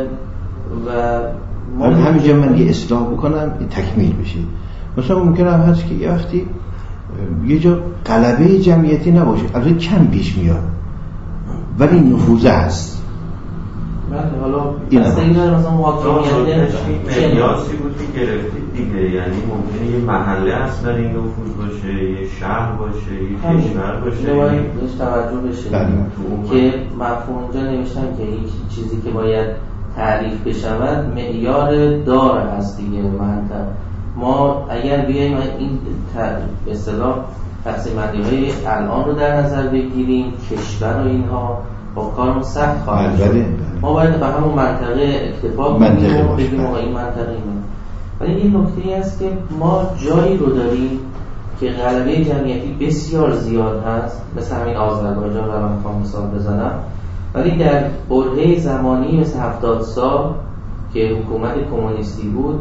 و من همینجا من یه اصلاح بکنم تکمیل بشه. مثلا ممکنه هم هست که یه وقتی یه جا غلبه جمعیتی نباشه، البته کم پیش میاد ولی نفوذ هست. بله حالا اصلا این مثلا حاکمیت مقیاسی بود که گرفتید دیگه، یعنی ممکنه یه محله اصلا این نفوذ باشه، یه شهر باشه، یه کشور باشه. باید بهش توجه بشه که مفهوم اونجا نوشتن که هیچ چیزی که باید تعریف بشود معیار دار هست دیگه. منطقه ما اگر بیایم این به اصطلاح تقسیم بندی‌های الان رو در نظر بگیریم، کشور و اینها با کارمون سخت خواهد شد. ما باید به همون منطقه اکتفا کنیم و بگیم آقا این منطقه اینه. ولی این نکته‌ای است که ما جایی رو داریم که غلبه جمعیتی بسیار زیاد هست، مثل همین آذربایجان رو من می‌خوام مثال بزنم، ولی در برهه زمانی مثل هفتاد سال که حکومت کمونیستی بود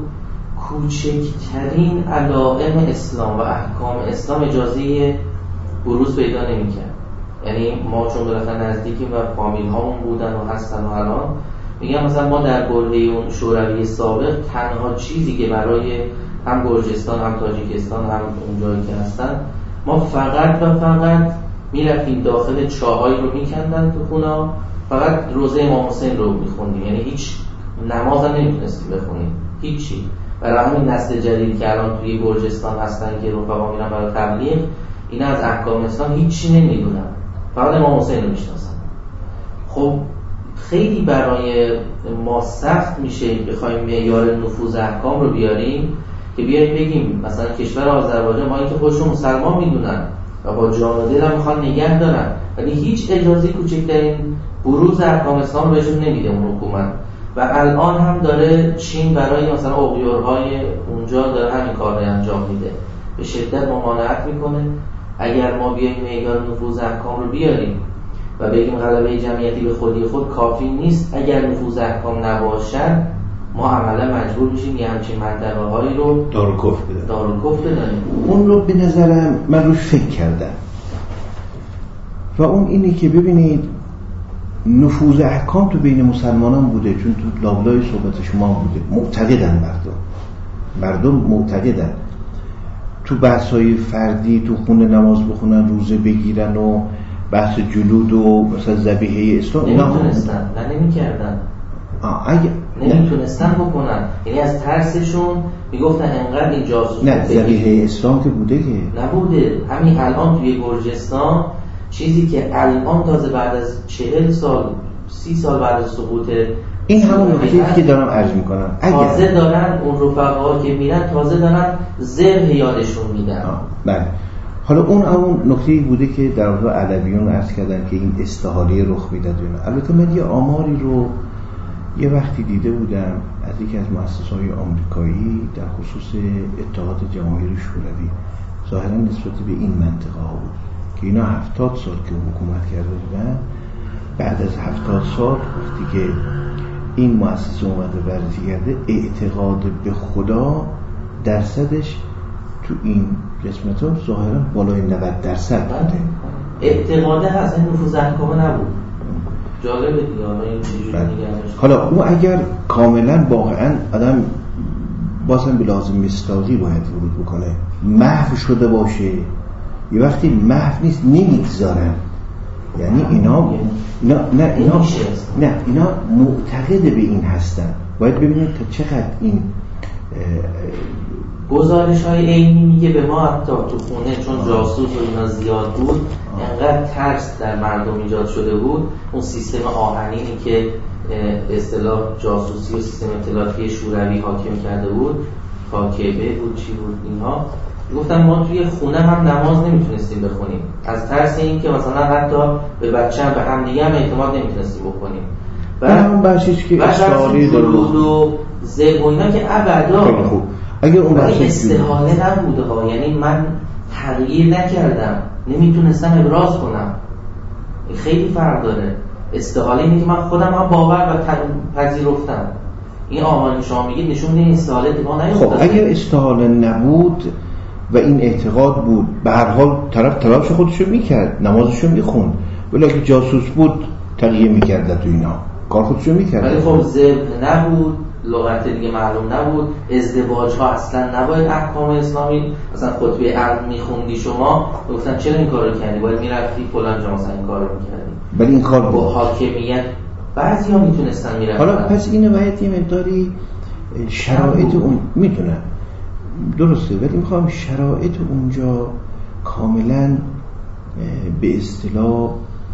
کوچکترین علائم اسلام و احکام اسلام اجازه بروز پیدا نمی‌کرد. یعنی ما چون بالاخره نزدیکیم و فامیل هامون بودن و هستن و الان میگم مثلا ما در برهه اون شوروی سابق تنها چیزی که برای هم گرجستان هم تاجیکستان هم اونجایی که هستن ما فقط و فقط میرفتیم داخل چاهایی رو میکندن تو خونا، فقط روزه امام حسین رو میخوندیم، یعنی هیچ نماز هم نمیتونستیم بخونیم، هیچی. برای همین نسل جدید که الان توی گرجستان هستن که رفقا میرن برای تبلیغ، اینا از احکام اسلام هیچی نمیدونن، فقط امام حسین رو میشناسن. خب خیلی برای ما سخت میشه بخوایم معیار نفوذ احکام رو بیاریم که بیاریم بگیم مثلا کشور آذربایجان ما اینکه خودشون مسلمان میدونن و با جان و دل هم میخوان نگه دارن، ولی هیچ اجازه کوچکترین بروز احکام اسلام بهشون نمیده اون حکومت. و الان هم داره چین برای مثلا اغیورهای اونجا داره همین کار رو انجام میده، به شدت ممانعت میکنه. اگر ما بیایم معیار نفوذ احکام رو بیاریم و بگیم غلبه جمعیتی به خودی خود کافی نیست، اگر نفوذ احکام نباشد ما عملا مجبور میشیم یه همچین منطقه هایی رو دارالکفر بدن دارالکفر بدن. اون رو به نظرم من روش فکر کردم و اون اینی که ببینید نفوذ احکام تو بین مسلمانان بوده، چون تو لابلای صحبت شما بوده، معتقدن مردم مردم معتقدن تو بحث‌های فردی تو خونه نماز بخونن، روزه بگیرن و بحث جلود و مثلا ذبیحه اسلام اینا نمی‌دونستن، نه نمی‌کردن. اگه نمیتونستن بکنن، یعنی از ترسشون میگفتن انقدر این جاسوس نه ذبیحه اسلام که بوده که نبوده. همین الان توی گرجستان چیزی که الان تازه بعد از چهل سال سی سال بعد از سقوط این همون نکته‌ای که دارم عرض میکنم، تازه دارن اون رفقا که میرن تازه دارن ذبح یادشون میدن. بله حالا اون همون نکته‌ای بوده که در واقع علویون عرض کردن که این استحاله رخ میداد. البته من یه آماری رو یه وقتی دیده بودم از یکی از مؤسسه‌های آمریکایی در خصوص اتحاد جماهیر شوروی، ظاهرا نسبت به این منطقه ها بود که اینا هفتاد سال که حکومت کرده بودن، بعد از هفتاد سال وقتی که این مؤسسه اومده بررسی کرده، اعتقاد به خدا درصدش تو این قسمت ها ظاهرا بالای نود درصد بوده. اعتقاده هست، این نفوذ احکامه نبود. جالبه دیگه این چجوری نگرش. حالا اون اگر کاملا واقعا آدم بازم به لازم مصداقی باید ورود بکنه، محو شده باشه، یه وقتی محو نیست نمیگذارن، یعنی اینا اینا نه اینا نه اینا معتقد به این هستن. باید ببینید تا چقدر این گزارش های عینی میگه به ما حتی تو خونه چون جاسوس و اینا زیاد بود انقدر ترس در مردم ایجاد شده بود، اون سیستم آهنینی که به اصطلاح جاسوسی و سیستم اطلاعاتی شوروی حاکم کرده بود، کاکبه بود چی بود اینها، گفتن ما توی خونه هم نماز نمیتونستیم بخونیم از ترس این که مثلا حتی به بچه هم به هم دیگه هم اعتماد نمیتونستیم بکنیم. و همون بحثش که اشعاری درود و ذبح و اینا که ابدا خیلی خوب. اگه اون بحثش استحاله نبوده ها، یعنی من تغییر نکردم، نمیتونستم ابراز کنم، خیلی فرق داره. استحاله اینه که من خودم هم باور و پذیرفتم. این آماری شما میگید نشون میده این استحاله اتفاق نیفتاد. خب اگر استحاله نبود و این اعتقاد بود، به هر حال طرف تلاش خودشو میکرد، نمازشو میخوند، ولی اگه جاسوس بود تغییر میکرد تو اینا، کار خودشو میکرد. ولی خب ذبح نبود، لغت دیگه معلوم نبود، ازدواج ها اصلا نباید احکام اسلامی، مثلا خطبه عقد میخوندی شما گفتن چرا این کارو کردی، باید میرفتی فلان جا مثلا این کارو میکردی، ولی این کار با حاکمیت بعضی ها میتونستن میرفتن. حالا پس اینو باید یه مقداری شرایط اون میتونن درسته، ولی میخوام شرایط اونجا کاملا به اصطلاح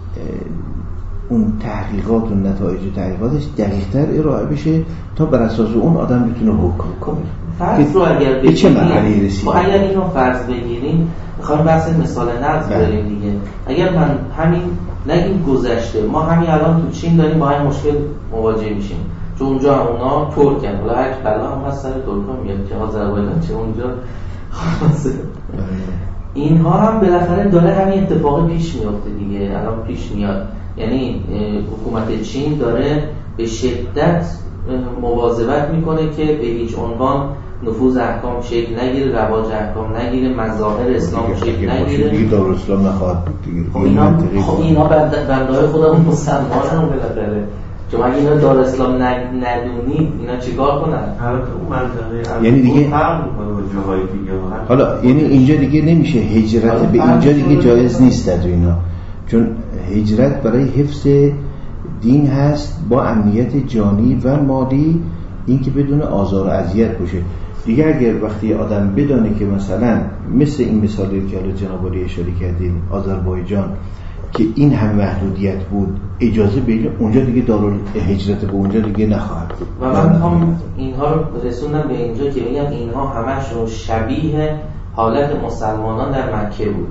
اون تحقیقات و نتایج تحقیقاتش دقیق‌تر ارائه بشه تا بر اساس اون آدم بتونه حکم کنه. فرض رو اگر به چه مرحله‌ای رسید؟ ما اگر اینو فرض بگیریم، میخوام بحث مثال نقض بریم دیگه. اگر من همین نگیم گذشته، ما همین الان تو چین داریم با این مشکل مواجه میشیم، چون اونجا اونا ترکن، حالا هر بلا هم هست سر ترکا میاد که آذربایجان چه اونجا خلاصه اینها هم بالاخره داره همین اتفاق پیش میفته دیگه، الان پیش میاد. یعنی حکومت چین داره به شدت مواظبت میکنه که به هیچ عنوان نفوذ احکام شکل نگیره، رواج احکام نگیره، مظاهر اسلام شکل نگیره. دیگه دارالاسلام نخواهد بود دیگه. خب اینا خب اینا بنده‌های خودمون مسلمانان بالاخره. شما اگه اینا دارالاسلام ندونید اینا چیکار کنن؟ البته اون منطقه یعنی دیگه فرق می‌کنه با جاهای دیگه. حالا یعنی اینجا دیگه نمیشه هجرت به اینجا دیگه جایز نیست از اینا، چون هجرت برای حفظ دین هست با امنیت جانی و مالی، این که بدون آزار و اذیت باشه دیگه. اگر وقتی آدم بدونه که مثلا مثل این مثالی که حالا جناب عالی اشاره کردین آذربایجان که این هم محدودیت بود، اجازه بگیره اونجا دیگه دارال هجرت به اونجا دیگه نخواهد بود. و من میخوام اینها رو رسوندم به اینجا که بگم اینها همشون شبیه حالت مسلمانان در مکه بود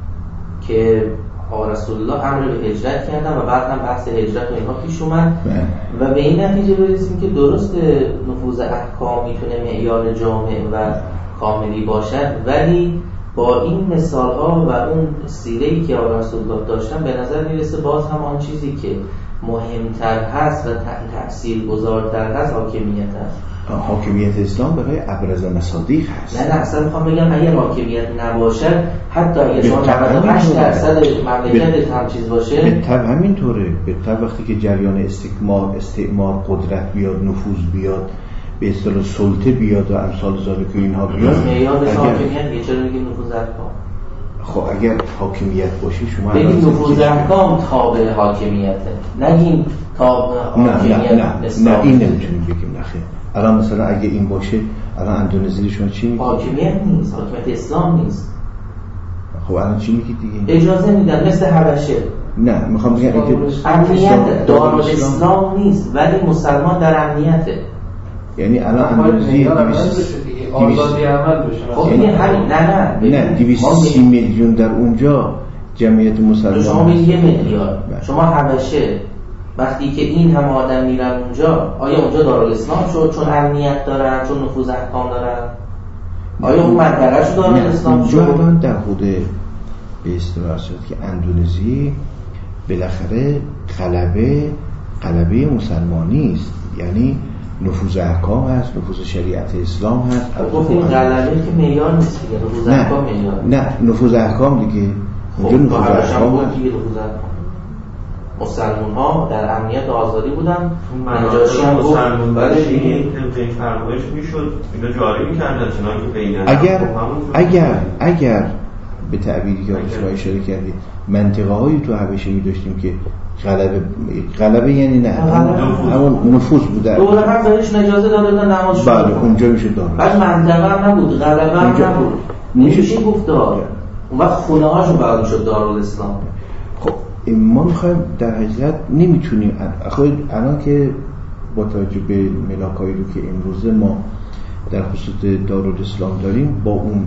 که رسول الله امر به هجرت کردن و بعد هم بحث هجرت و اینها پیش اومد و به این نتیجه برسیم که درست نفوذ احکام میتونه معیار جامع و کاملی باشد، ولی با این مثال ها و اون سیره‌ای که رسول الله داشتن به نظر میرسه باز هم آن چیزی که مهمتر هست و تاثیرگذارتر هست حاکمیت هست. حاکمیت اسلام برای ابرز مصادیق هست. نه نه اصلا میخوام بگم اگر حاکمیت نباشد، حتی اگر شما نود و هشت درصد مملکت هم چیز باشه، به طب همینطوره. به طب وقتی که جریان استکمار استعمار قدرت بیاد، نفوذ بیاد، به اصطلاح سلطه بیاد و امثال ذالک اینها بیاد، معیار حاکمیت یه چرا میگیم نفوذ احکام؟ خب اگر حاکمیت باشه شما بگید نفوذ احکام تابع حاکمیته، نگیم تابع حاکمیت. نه نه نه, نه این نمیتونیم بگیم. نخیر الان مثلا اگه این باشه الان اندونزی شما چی میگید؟ حاکمیت نیست، حاکمیت اسلام نیست. خب الان چی میگید دیگه؟ اجازه میدن مثل حبشه. نه میخوام بگم امنیت دارالاسلام نیست ولی مسلمان در امنیته. یعنی الان اندونزی آزادی عمل بشه. خب این همین نه نه نه دویست و سی میلیون در اونجا جمعیت مسلمان. شما میگید یه میلیارد. شما حبشه وقتی که این همه آدم میرن اونجا، آیا اونجا دارالاسلام شد چون امنیت دارن، چون نفوذ احکام دارن؟ آیا اون منطقه‌اش دارالاسلام شد؟ اونجا الان در خود به اصطلاح شد که اندونزی بالاخره غلبه غلبه مسلمانی است، یعنی نفوذ احکام هست، نفوذ شریعت اسلام هست. خب این غلبه که معیار نیست دیگه، نفوذ احکام معیار. نه نفوذ احکام دیگه. اونجا نفوذ احکام دیگه نفوذ احکام. مسلمان ها در امنیت آزادی بودن، نجاشی هم مسلمان بله این طبق فرمایش میشد اینا جاری میکردن چنانکه بین اگر اگر اگر به تعبیری که شما اشاره کردید منطقه هایی تو حبشه می داشتیم که غلبه غلبه یعنی نه همون نفوذ بوده، دوره هم بهش اجازه داده نماز شد. بله اونجا میشه داره. بعد منطقه هم نبود، غلبه هم نبود، میشه گفت دار. اون وقت خونه هاشون بعد شد دارالاسلام. خب ما میخوایم در حقیقت نمیتونیم خود الان که با توجه به ملاکایی رو که امروزه ما در خصوص دارالاسلام داریم با اون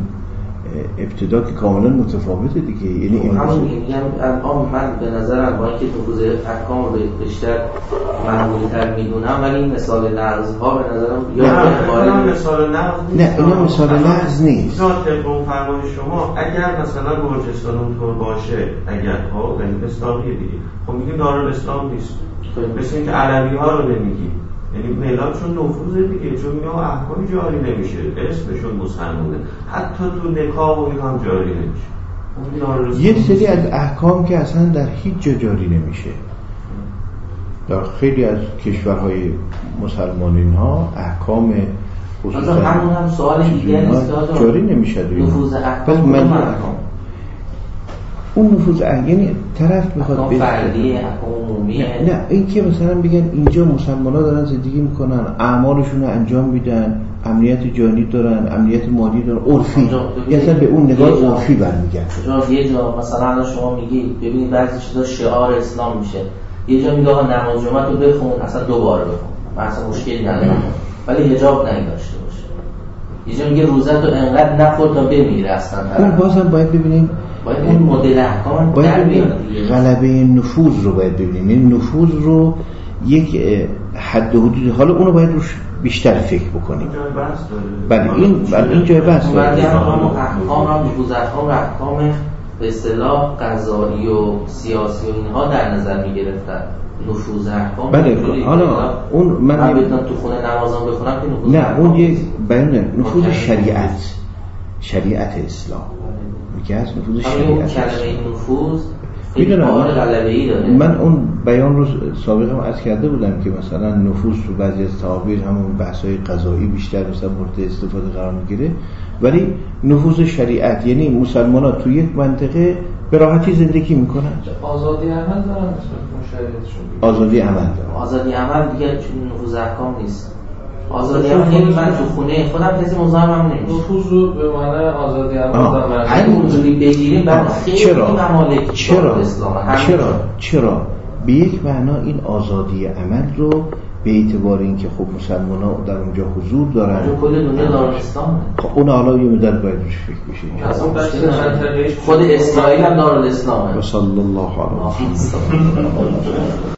ابتدا که کاملا متفاوته دیگه. یعنی امروز میگم الان من به نظرم با اینکه نفوذ احکام رو بیشتر معمولی‌تر میدونم ولی این مثال نقض‌ها به نظرم یا نه مثال نقض نه اینا مثال نقض نیست. طبق اون فرمای شما اگر مثلا بلوچستان اونطور باشه، اگر ها یعنی اسلامیه دیگه، خب میگیم دارالاسلام نیست. مثل اینکه علوی ها رو نمیگیم، یعنی ملت چون نفوذه دیگه، چون میگم احکامی جاری نمیشه، اسمشون مسلمونه، حتی تو نکاح و این هم جاری نمیشه. یه سری از احکام که اصلا در هیچ جا جاری نمیشه. در خیلی از کشورهای مسلمانین ها احکام خصوصا همون هم سوال دیگه نیست جاری نمیشه. نفوذ احکام اون نفوذ یعنی طرف میخواد به فردی احکام عمومیه. نه, نه این که مثلا بگن اینجا مسلمان‌ها دارن زندگی میکنن، اعمالشون رو انجام میدن، امنیت جانی دارن، امنیت مالی دارن، عرفی، یعنی اصلا به اون نگاه عرفی برمیگردن. شما یه جا مثلا شما میگی ببینید بعضی چیزا شعار اسلام میشه، یه جا میگه آقا نماز جمعه رو بخون، اصلا دوباره بخون، مثلا مشکلی نداره ولی حجاب نمی‌داشته باشه. یه جا میگه روزه تو انقدر نخور تا بمیره اصلا. اون بازم باید ببینیم باید این مدل احکام در بیاد. غلبه نفوذ رو باید ببینیم، این نفوذ رو یک حد و حدود، حالا اونو باید روش بیشتر فکر بکنیم. بله این بله این جای بحث داره. احکام احکام هم نفوذ احکام و احکام به اصطلاح قضایی و سیاسی و اینها در نظر می‌گرفتن. نفوذ احکام بله حالا اون من نمی‌تونم تو خونه نمازم بخونم که نفوذ نه اون یک بیان نفوذ شریعت شریعت اسلام میگه از نفوذ شریعت. کلمه نفوذ خیلی معانی غلبه‌ای داره. من اون بیان رو سابقا عرض کرده بودم که مثلا نفوذ تو بعضی از تعابیر همون بحث‌های قضایی بیشتر مثلا مورد استفاده قرار میگیره، ولی نفوذ شریعت یعنی مسلمان‌ها تو یک منطقه به راحتی زندگی میکنن. آزادی عمل دارن مشاهدهشون. آزادی عمل دارن. آزادی عمل دیگه چون نفوذ احکام نیست. آزادی عمل یعنی من تو خونه خودم کسی مزاحمم نمیشه. نفوذ رو به معنی آزادی عمل دارن. اگه اونجوری بگیریم بعد خیلی ممالک چرا چرا چرا به یک معنا این آزادی عمل رو به اعتبار اینکه خب مسلمان‌ها در اونجا حضور دارن، کل دنیا دارالاسلامه. خب اون حالا یه مدت باید روش فکر بشه. خود اسرائیل هم دارالاسلامه. صلی الله علیه و سلم.